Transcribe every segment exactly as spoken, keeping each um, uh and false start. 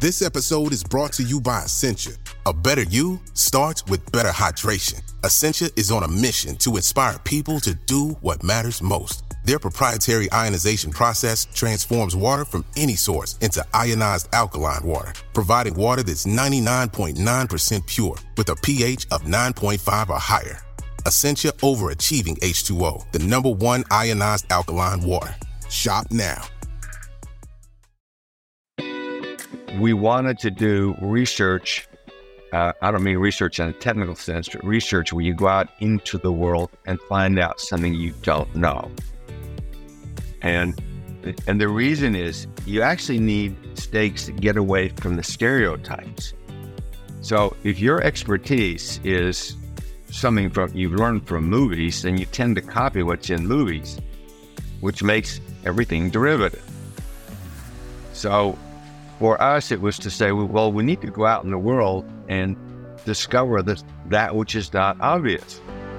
This episode is brought to you by Essentia. A better you starts with better hydration. Essentia is on a mission to inspire people to do what matters most. Their proprietary ionization process transforms water from any source into ionized alkaline water, providing water that's ninety-nine point nine percent pure with a pH of nine point five or higher. Essentia Overachieving H two O, the number one ionized alkaline water. Shop now. We wanted to do research. Uh, I don't mean research in a technical sense, but research where you go out into the world and find out something you don't know. And and the reason is you actually need stakes to get away from the stereotypes. So if your expertise is something from you've learned from movies, then you tend to copy what's in movies, which makes everything derivative. So for us, it was to say, well, we need to go out in the world and discover this, that which is not obvious.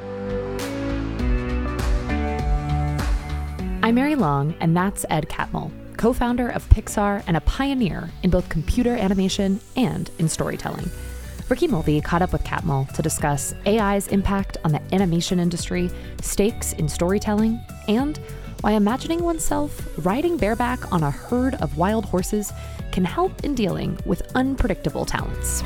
I'm Mary Long, and that's Ed Catmull, co-founder of Pixar and a pioneer in both computer animation and in storytelling. Ricky Mulvey caught up with Catmull to discuss A I's impact on the animation industry, stakes in storytelling, and why imagining oneself riding bareback on a herd of wild horses can help in dealing with unpredictable talents.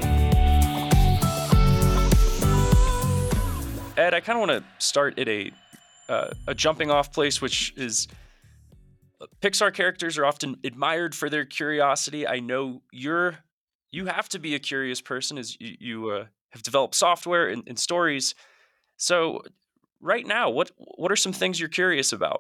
Ed, I kind of want to start at a uh, a jumping off place, which is Pixar characters are often admired for their curiosity. I know you're you have to be a curious person as you, you uh, have developed software and, and stories. So right now, what what are some things you're curious about?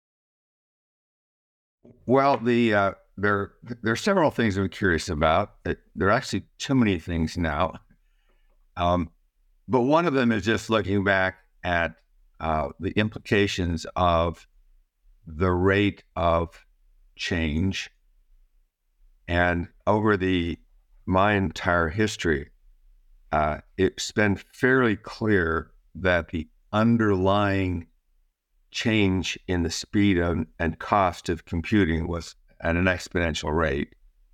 Well, the uh, there there are several things I'm curious about. There are actually too many things now. Um, but one of them is just looking back at uh, the implications of the rate of change. And over the my entire history, uh, it's been fairly clear that the underlying change in the speed of, and cost of computing was at an exponential rate.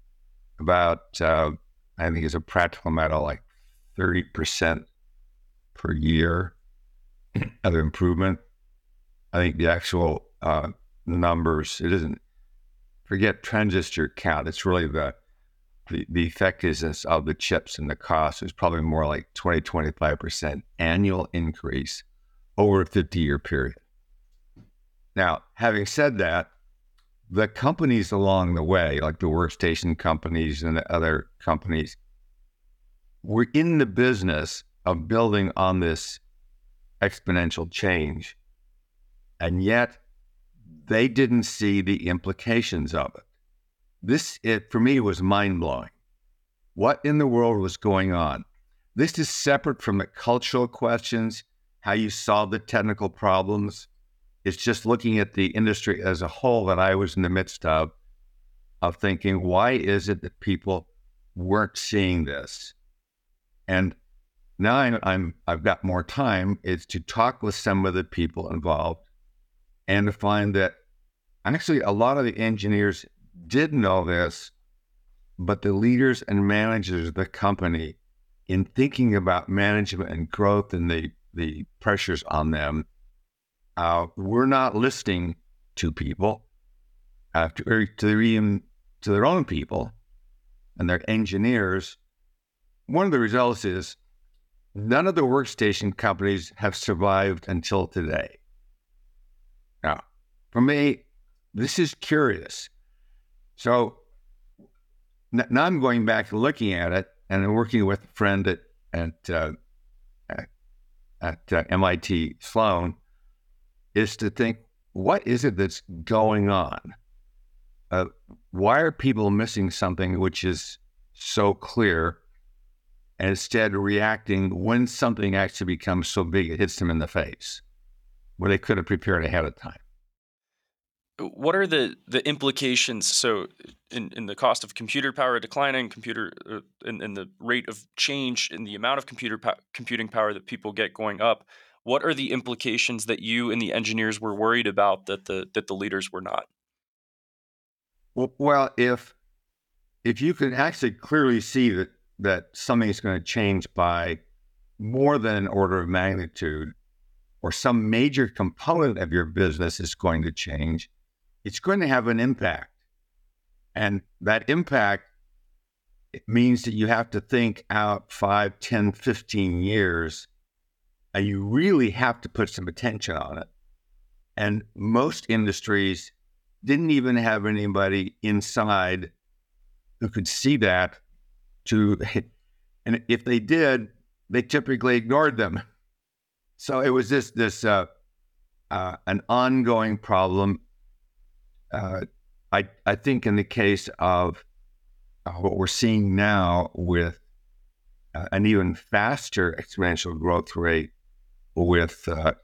About, uh, I think it's a practical matter, like thirty percent per year of improvement. I think the actual uh, numbers, it isn't, forget transistor count, it's really the, the, the effectiveness of the chips and the cost is probably more like twenty, twenty-five percent annual increase over a fifty-year period. Now, having said that, the companies along the way, like the workstation companies and the other companies, were in the business of building on this exponential change, and yet they didn't see the implications of it. This, it, for me, was mind-blowing. What in the world was going on? This is separate from the cultural questions, how you solve the technical problems. It's just looking at the industry as a whole that I was in the midst of, of thinking, why is it that people weren't seeing this? And now I'm, I'm, I've got more time, is to talk with some of the people involved and to find that actually a lot of the engineers did know this, but the leaders and managers of the company, in thinking about management and growth and the, the pressures on them, Uh, we're not listening to people, uh, to, to, their, even, to their own people and their engineers. One of the results is none of the workstation companies have survived until today. Now, for me, this is curious. So n- now I'm going back and looking at it, and I'm working with a friend at, at, uh, at, at uh, M I T Sloan, is to think, what is it that's going on? Uh, why are people missing something which is so clear, and instead reacting when something actually becomes so big it hits them in the face, where they could have prepared ahead of time? What are the, the implications? So in, in the cost of computer power declining, computer uh, in, in the rate of change in the amount of computer po- computing power that people get going up, what are the implications that you and the engineers were worried about that the that the leaders were not? Well, if if you can actually clearly see that, that something is going to change by more than an order of magnitude, or some major component of your business is going to change, it's going to have an impact. And that impact, it means that you have to think out five, ten, fifteen years, and you really have to put some attention on it. And most industries didn't even have anybody inside who could see that to, and if they did, they typically ignored them. So it was this, this uh, uh, an ongoing problem. Uh, I, I think in the case of uh, what we're seeing now with uh, an even faster exponential growth rate with uh,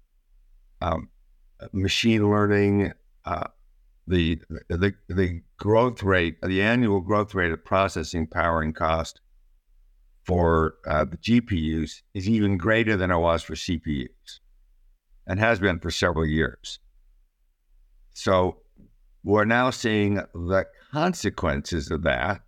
um, machine learning, uh, the, the the growth rate, the annual growth rate of processing power and cost for uh, the G P Us is even greater than it was for C P Us, and has been for several years. So we're now seeing the consequences of that,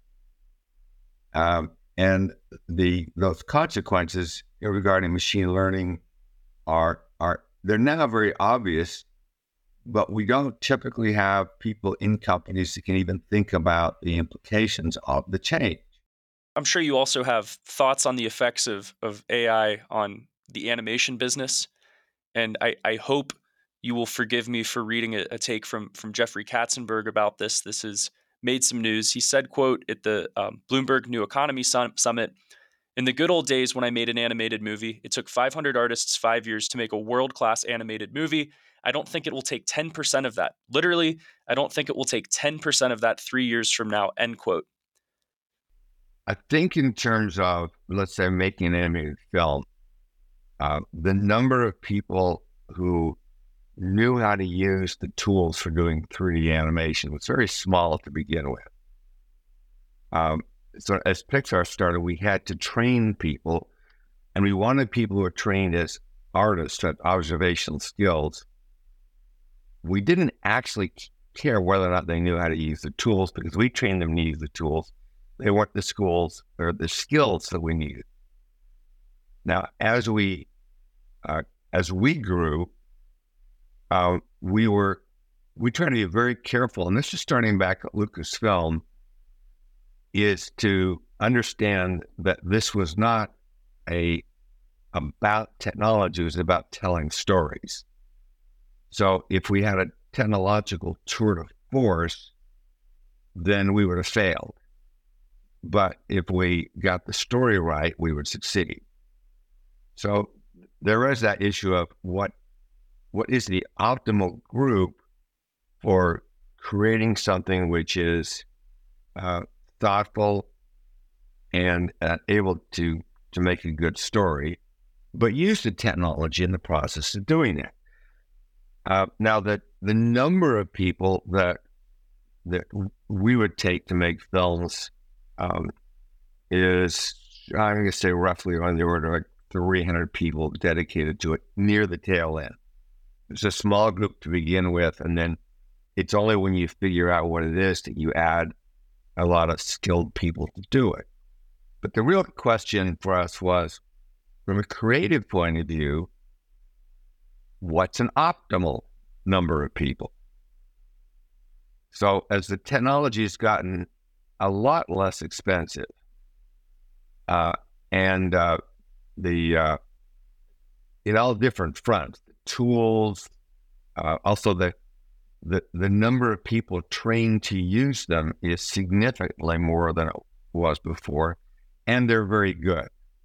um, and the those consequences regarding machine learning are are they're now very obvious, but we don't typically have people in companies that can even think about the implications of the change. I'm sure you also have thoughts on the effects of of A I on the animation business, and I, I hope you will forgive me for reading a, a take from from Jeffrey Katzenberg about this. This has made some news. He said, quote, at the um, Bloomberg New Economy Sum- Summit, "In the good old days when I made an animated movie, it took five hundred artists five years to make a world-class animated movie. I don't think it will take ten percent of that. Literally, I don't think it will take ten percent of that three years from now," end quote. I think in terms of, let's say, making an animated film, uh, the number of people who knew how to use the tools for doing three D animation was very small to begin with. Um, so as Pixar started, we had to train people, and we wanted people who were trained as artists at observational skills. We didn't actually care whether or not they knew how to use the tools, because we trained them to use the tools. They weren't the schools or the skills that we needed. Now, as we uh, as we grew, uh, we were we tried to be very careful, and this is starting back at Lucasfilm, is to understand that this was not a about technology; it was about telling stories. So, if we had a technological tour de force, then we would have failed. But if we got the story right, we would succeed. So there is that issue of what what is the optimal group for creating something which is uh, thoughtful and uh, able to to make a good story, but use the technology in the process of doing it. Uh, now, that the number of people that that we would take to make films Um, is, I'm going to say, roughly on the order of like three hundred people dedicated to it near the tail end. It's a small group to begin with, and then it's only when you figure out what it is that you add a lot of skilled people to do it. But the real question for us was, from a creative point of view, what's an optimal number of people? So as the technology has gotten a lot less expensive, uh, and uh, the uh, in all different fronts, the tools, uh, also the, the the number of people trained to use them is significantly more than it was before, and they're very good.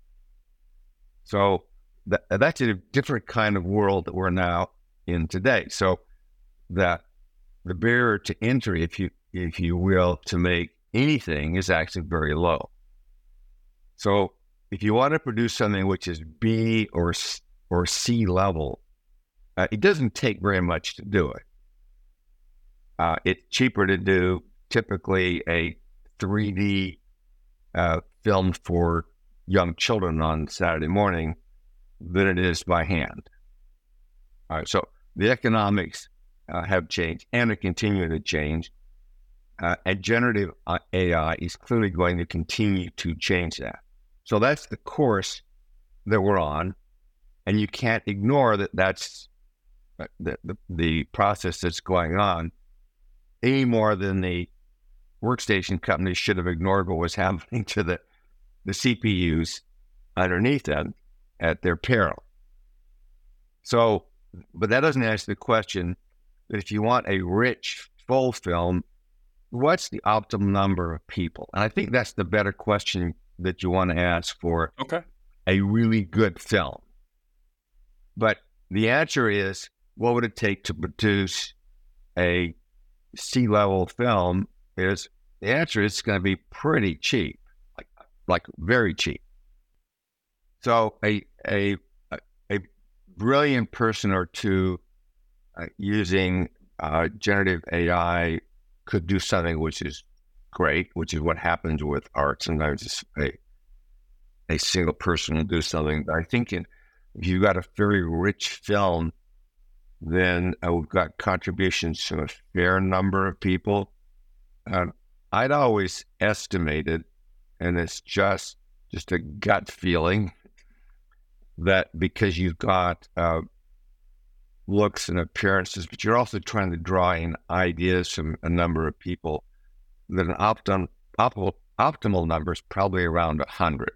So that, that's a different kind of world that we're now in today. So that the barrier to entry, if you if you will, to make anything is actually very low. So if you want to produce something which is B or or C level, uh, it doesn't take very much to do it. Uh, it's cheaper to do typically a three D uh, film for young children on Saturday morning than it is by hand. All right, so the economics uh, have changed and are continuing to change. Uh, and generative A I is clearly going to continue to change that. So that's the course that we're on. And you can't ignore that that's the, the, the process that's going on any more than the workstation companies should have ignored what was happening to the, the C P Us underneath them at their peril. So, but that doesn't answer the question that if you want a rich, full film, what's the optimal number of people? And I think that's the better question that you want to ask for okay. a really good film. But the answer is, what would it take to produce a C-level film? Is the answer is it's going to be pretty cheap, like like very cheap. So a a a brilliant person or two uh, using uh, generative A I could do something which is great, which is what happens with art. Sometimes it's a, a single person will do something. But I think in, if you've got a very rich film, then uh, we've got contributions from a fair number of people. Uh, I'd always estimated, and it's just just a gut feeling, that because you've got uh, looks and appearances, but you're also trying to draw in ideas from a number of people, that an optim, optimal, optimal number is probably around one hundred.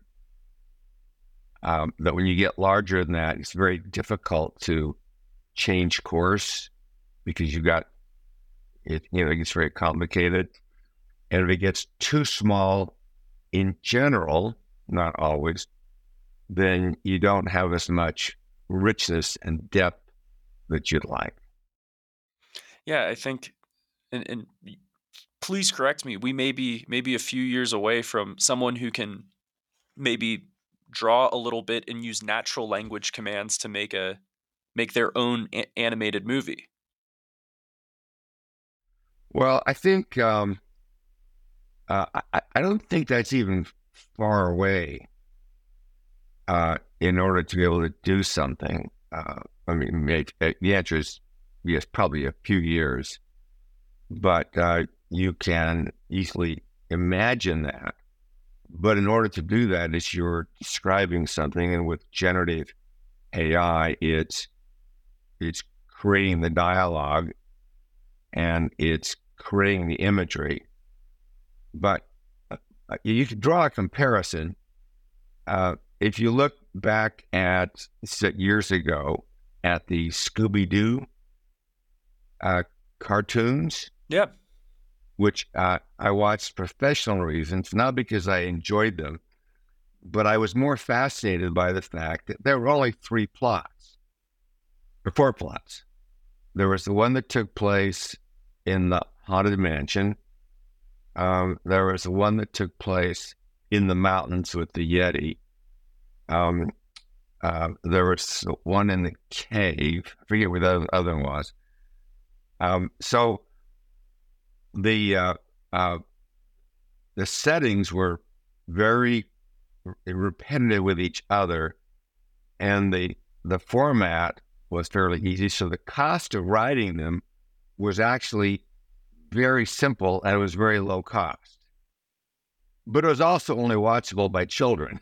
Um, that when you get larger than that, it's very difficult to change course because you've got, it, you know, it gets very complicated. And if it gets too small in general, not always, then you don't have as much richness and depth that you'd like. Yeah, I think, and, and please correct me, we may be maybe a few years away from someone who can maybe draw a little bit and use natural language commands to make a make their own a- animated movie. Well, I think um, uh, I, I don't think that's even far away. Uh, in order to be able to do something, uh, I mean, make, uh, the answer is yes, probably a few years, but uh, you can easily imagine that. But in order to do that, is you're describing something, and with generative A I, it's it's creating the dialogue and it's creating the imagery. But uh, you can draw a comparison. Uh, if you look back at years ago at the Scooby-Doo uh, cartoons, yeah, which uh, I watched for professional reasons, not because I enjoyed them, but I was more fascinated by the fact that there were only three plots, or four plots. There was the one that took place in the Haunted Mansion. Um, there was the one that took place in the mountains with the Yeti. Um, uh, there was one in the cave. I forget where the other one was. Um, so the uh, uh, the settings were very repetitive with each other, and the the format was fairly easy. So the cost of writing them was actually very simple, and it was very low cost. But it was also only watchable by children.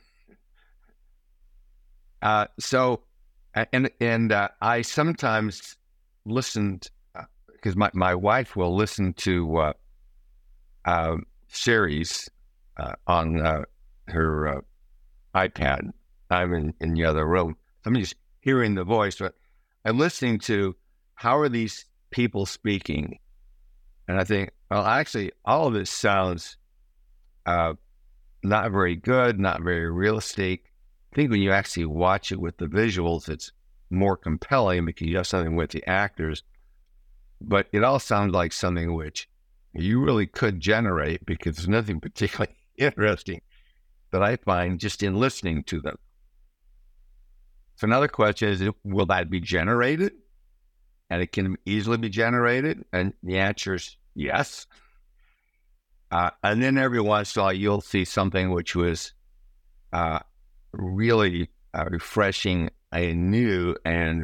Uh, so, and and uh, I sometimes listened, because uh, my, my wife will listen to uh, uh, series uh, on uh, her uh, iPad. I'm in, in the other room. I'm just hearing the voice, but I'm listening to how are these people speaking? And I think, well, actually, all of this sounds uh, not very good, not very realistic. I think when you actually watch it with the visuals, it's more compelling because you have something with the actors. But it all sounds like something which you really could generate, because there's nothing particularly interesting that I find just in listening to them. So another question is, will that be generated? And it can easily be generated? And the answer is yes. Uh, and then every once in a while, you'll see something which was uh, really uh, refreshing and new and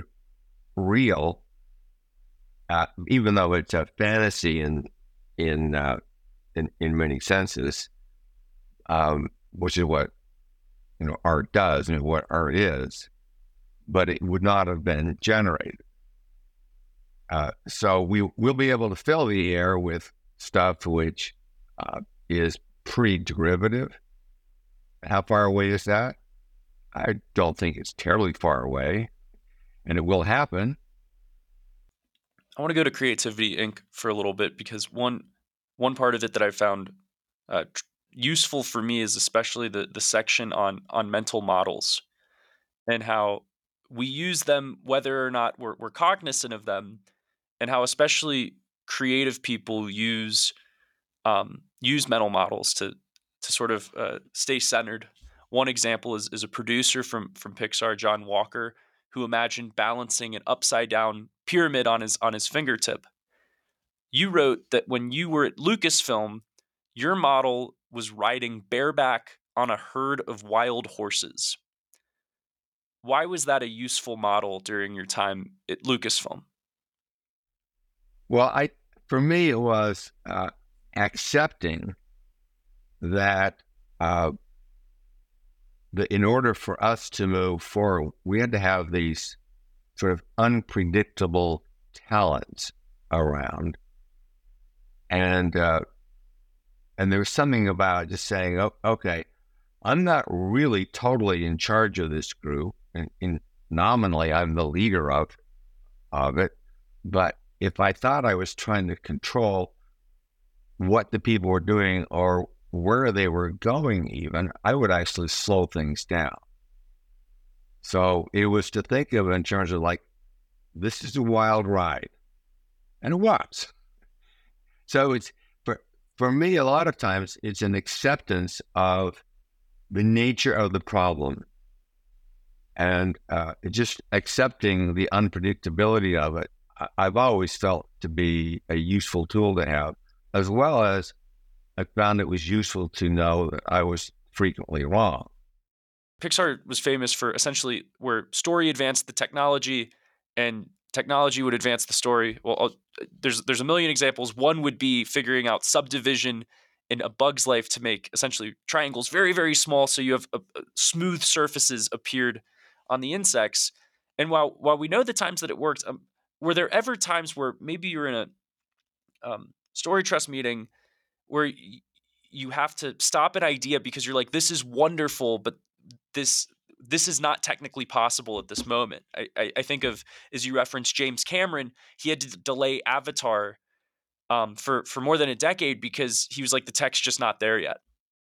real, uh, even though it's a fantasy in in uh, in, in many senses, um, which is what, you know, art does and what art is, but it would not have been generated. Uh, so we will be able to fill the air with stuff which uh, is pre-derivative. How far away is that? I don't think it's terribly far away, and it will happen. I want to go to Creativity Incorporated for a little bit, because one one part of it that I found uh, tr- useful for me is especially the the section on on mental models, and how we use them whether or not we're, we're cognizant of them, and how especially creative people use um, use mental models to to sort of uh, stay centered. One example is is a producer from from Pixar, John Walker, who imagined balancing an upside down pyramid on his on his fingertip. You wrote that when you were at Lucasfilm, your model was riding bareback on a herd of wild horses. Why was that a useful model during your time at Lucasfilm? Well, I for me it was uh, accepting that uh, the, in order for us to move forward, we had to have these sort of unpredictable talents around, and uh, and there was something about just saying, "Oh, okay, I'm not really totally in charge of this group, and, and nominally I'm the leader of of it, but if I thought I was trying to control what the people were doing or where they were going even, I would actually slow things down." So it was to think of it in terms of like, this is a wild ride. And it was. So it's, for, for me, a lot of times it's an acceptance of the nature of the problem, and uh, just accepting the unpredictability of it. I've always felt to be a useful tool to have, as well as I found it was useful to know that I was frequently wrong. Pixar was famous for essentially where story advanced the technology and technology would advance the story. Well, I'll, there's there's a million examples. One would be figuring out subdivision in A Bug's Life to make essentially triangles very, very small, so you have a, a smooth surfaces appeared on the insects. And while while we know the times that it worked, um, were there ever times where maybe you're in a um, story trust meeting where y- you have to stop an idea because you're like, this is wonderful, but this this is not technically possible at this moment? I, I, I think of, as you referenced, James Cameron. He had to d- delay Avatar um, for for more than a decade because he was like, the tech's just not there yet.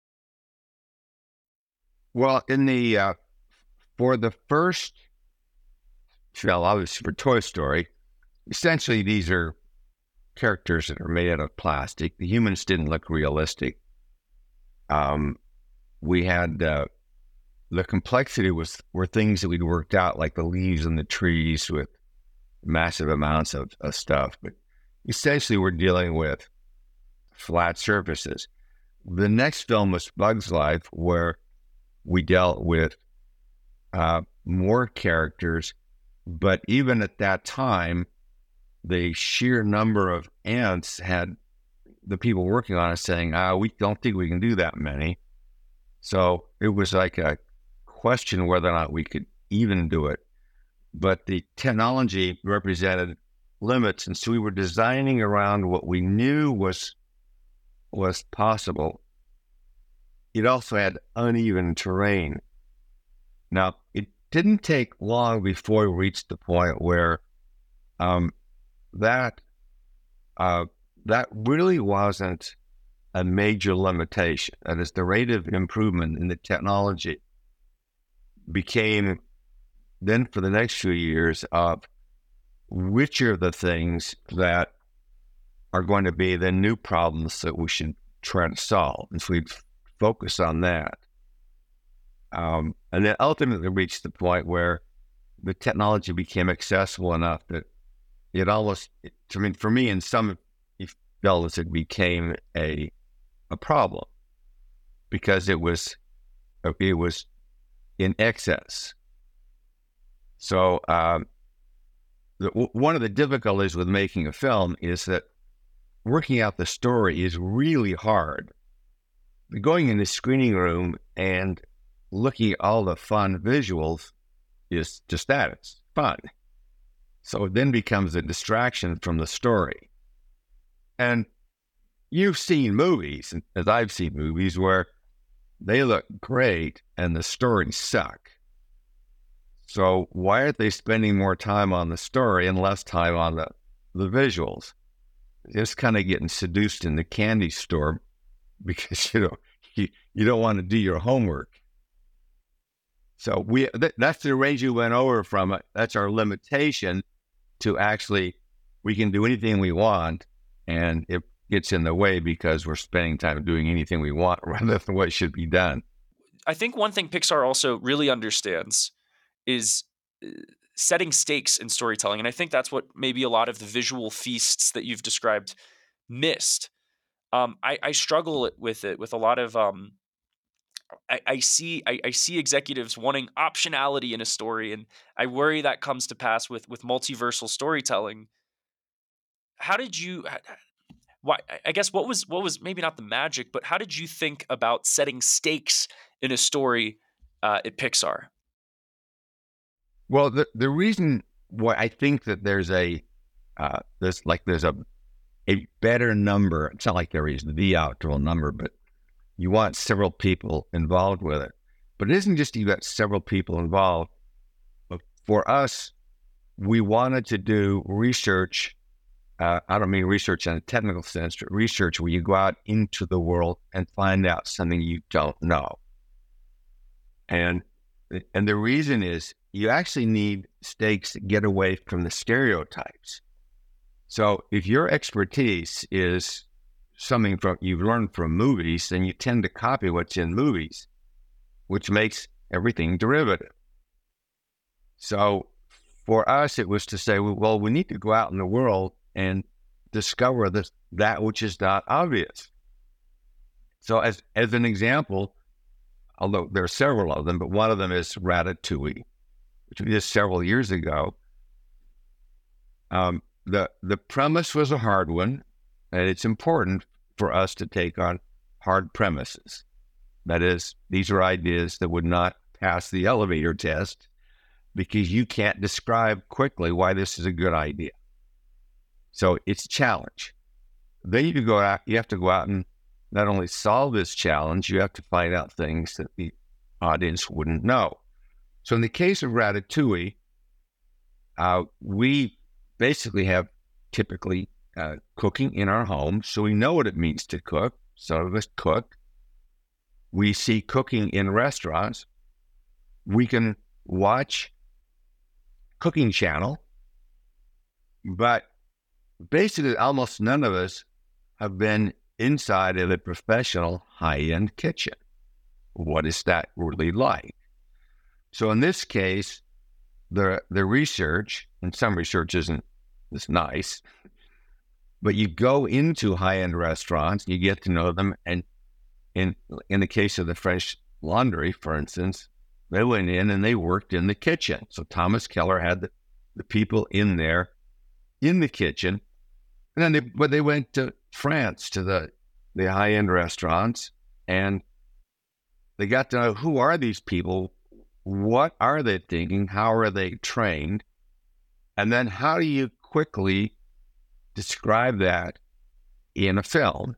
Well, in the uh, for the first film, obviously for Toy Story, essentially these are characters that are made out of plastic. The humans didn't look realistic. Um, we had uh, the complexity was were things that we'd worked out, like the leaves and the trees with massive amounts of, of stuff. But essentially, we're dealing with flat surfaces. The next film was Bug's Life, where we dealt with uh, more characters. But even at that time, the sheer number of ants had the people working on it saying, ah, we don't think we can do that many. So it was like a question whether or not we could even do it. But the technology represented limits. And so we were designing around what we knew was was possible. It also had uneven terrain. Now, it didn't take long before we reached the point where um, that uh, that really wasn't a major limitation. That is, the rate of improvement in the technology became then for the next few years of which are the things that are going to be the new problems that we should try to solve. And so we'd focus on that. Um, and then ultimately reached the point where the technology became accessible enough that it almost, I mean, for me, in some fields, it became a a problem because it was it was in excess. So um, the, one of the difficulties with making a film is that working out the story is really hard. But going in the screening room and looking at all the fun visuals is just that, it's fun. So it then becomes a distraction from the story. And you've seen movies, as I've seen movies, where they look great and the stories suck. So why aren't they spending more time on the story and less time on the, the visuals? Just kind of getting seduced in the candy store because, you know, you, you don't want to do your homework. So we th- that's the range we went over from. That's our limitation to actually, we can do anything we want, and it gets in the way because we're spending time doing anything we want rather than what should be done. I think one thing Pixar also really understands is setting stakes in storytelling. And I think that's what maybe a lot of the visual feasts that you've described missed. Um, I, I struggle with it with a lot of, um, I, I see I, I see executives wanting optionality in a story, and I worry that comes to pass with with multiversal storytelling. How did you? Why? I guess what was what was maybe not the magic, but how did you think about setting stakes in a story uh, at Pixar? Well, the the reason why I think that there's a uh, there's like there's a a better number. It's not like there is the optimal number, but you want several people involved with it. But it isn't just you got several people involved. But for us, we wanted to do research. Uh, I don't mean research in a technical sense, but research where you go out into the world and find out something you don't know. And and the reason is you actually need stakes that get away from the stereotypes. So if your expertise is something from you've learned from movies, then you tend to copy what's in movies, which makes everything derivative. So for us, it was to say, well, we need to go out in the world and discover this, that which is not obvious. So as as an example, although there are several of them, but one of them is Ratatouille, which we did several years ago. Um, the the premise was a hard one, and it's important for us to take on hard premises. That is, these are ideas that would not pass the elevator test because you can't describe quickly why this is a good idea. So it's a challenge. Then you go out, you have to go out and not only solve this challenge, you have to find out things that the audience wouldn't know. So in the case of Ratatouille, uh, we basically have typically uh, cooking in our home, so we know what it means to cook. Some of us cook. We see cooking in restaurants. We can watch Cooking Channel, but basically almost none of us have been inside of a professional high-end kitchen. What is that really like? So in this case, the the research, and some research isn't is nice, but you go into high-end restaurants, you get to know them, and in in the case of the French Laundry, for instance, they went in and they worked in the kitchen. So Thomas Keller had the, the people in there in the kitchen, and then they but they went to France to the the high-end restaurants, and they got to know, who are these people? What are they thinking? How are they trained? And then how do you quickly describe that in a film?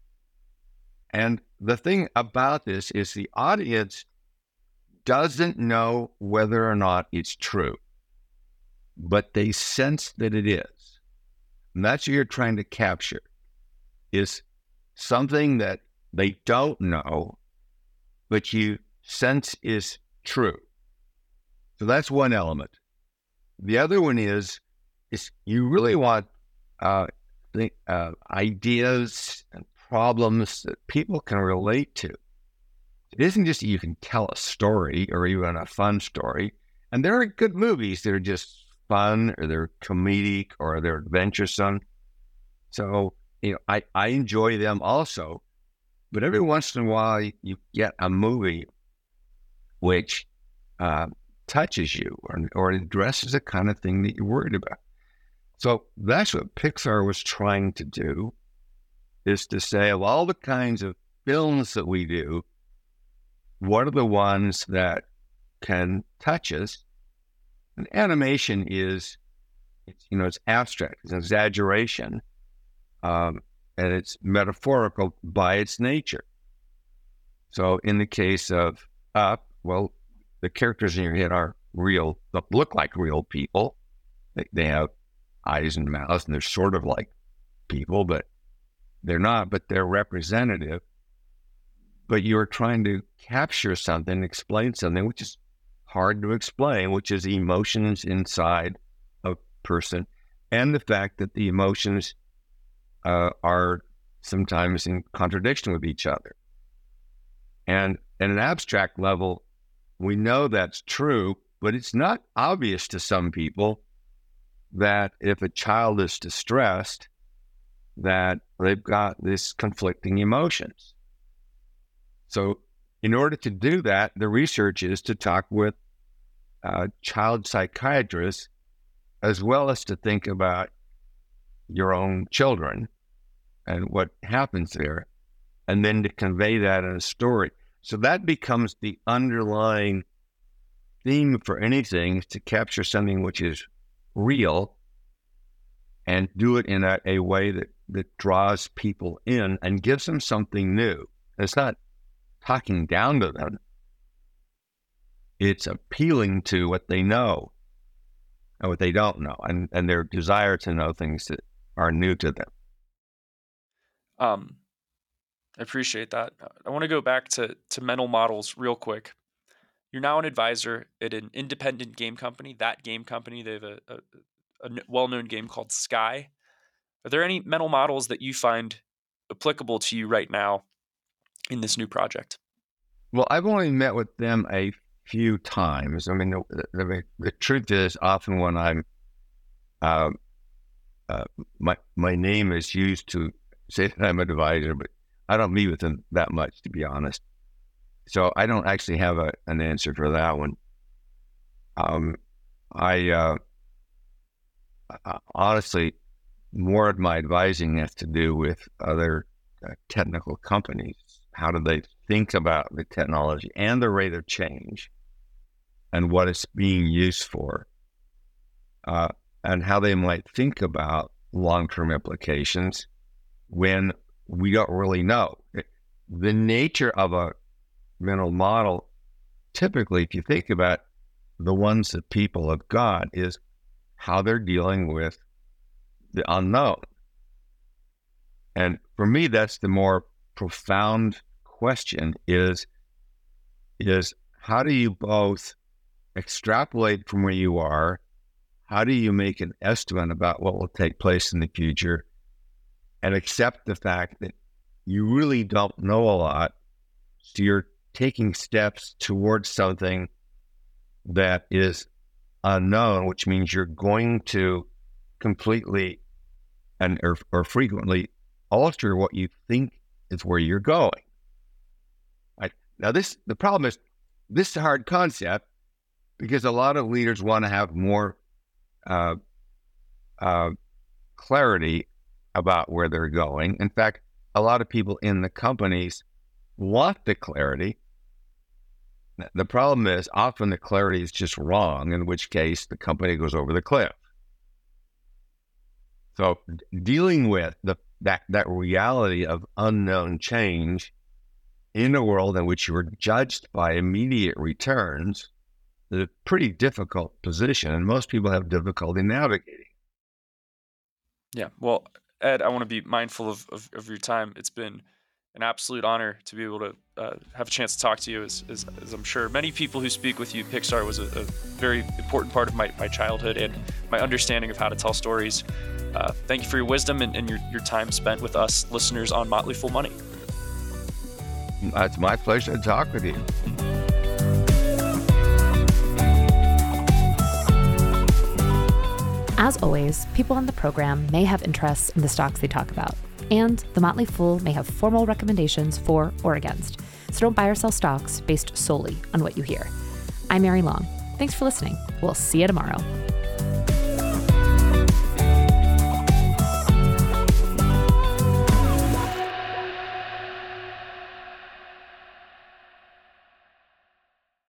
And the thing about this is the audience doesn't know whether or not it's true, but they sense that it is. And that's what you're trying to capture, is something that they don't know, but you sense is true. So that's one element. The other one is, is you really want uh, the, uh, ideas and problems that people can relate to. It isn't just that you can tell a story or even a fun story. And there are good movies that are just fun, or they're comedic, or they're adventuresome. So, you know, I, I enjoy them also. But every once in a while, you get a movie which uh, touches you or, or addresses the kind of thing that you're worried about. So that's what Pixar was trying to do. is to say, of all the kinds of films that we do, what are the ones that can touch us? And animation is, it's, you know, it's abstract, it's an exaggeration, um, and it's metaphorical by its nature. So in the case of Up, well, the characters in your head are real, look like real people. They, they have eyes and mouths, and they're sort of like people, but they're not, but they're representative. But you're trying to capture something, explain something, which is hard to explain, which is emotions inside a person, and the fact that the emotions uh, are sometimes in contradiction with each other. And at an abstract level, we know that's true, but it's not obvious to some people that if a child is distressed, that they've got this conflicting emotions. So in order to do that, the research is to talk with uh, child psychiatrists, as well as to think about your own children and what happens there, and then to convey that in a story. So that becomes the underlying theme for anything, to capture something which is real and do it in a, a way that, that draws people in and gives them something new. It's not talking down to them. It's appealing to what they know and what they don't know, and, and their desire to know things that are new to them. Um, I appreciate that. I want to go back to, to mental models real quick. You're now an advisor at an independent game company. That game company, they have a, a, a well-known game called Sky. Are there any mental models that you find applicable to you right now in this new project? Well, I've only met with them a few times. I mean, the, the, the truth is, often when I'm, uh, uh, my my name is used to say that I'm an advisor, but I don't meet with them that much, to be honest. So I don't actually have a, an answer for that one. Um, I uh, honestly, more of my advising has to do with other uh, technical companies. How do they think about the technology and the rate of change and what it's being used for, uh, and how they might think about long-term implications when we don't really know. The nature of a mental model, typically, if you think about the ones that people have got, is how they're dealing with the unknown. And for me, that's the more profound question is, is how do you both extrapolate from where you are? How do you make an estimate about what will take place in the future and accept the fact that you really don't know a lot, so you're taking steps towards something that is unknown, which means you're going to completely and or, or frequently alter what you think is where you're going. Right? Now, this the problem is this is a hard concept because a lot of leaders want to have more uh, uh, clarity about where they're going. In fact, a lot of people in the companies want the clarity. The problem is often the clarity is just wrong, in which case the company goes over the cliff. So dealing with the that that reality of unknown change in a world in which you are judged by immediate returns is a pretty difficult position, and most people have difficulty navigating. Yeah, well, Ed, I want to be mindful of, of, of your time. It's been an absolute honor to be able to uh, have a chance to talk to you. As, as, as I'm sure many people who speak with you, Pixar was a, a very important part of my, my childhood and my understanding of how to tell stories. Uh, thank you for your wisdom and, and your, your time spent with us listeners on Motley Fool Money. It's my pleasure to talk with you. As always, people on the program may have interests in the stocks they talk about, and The Motley Fool may have formal recommendations for or against, so don't buy or sell stocks based solely on what you hear. I'm Mary Long. Thanks for listening. We'll see you tomorrow.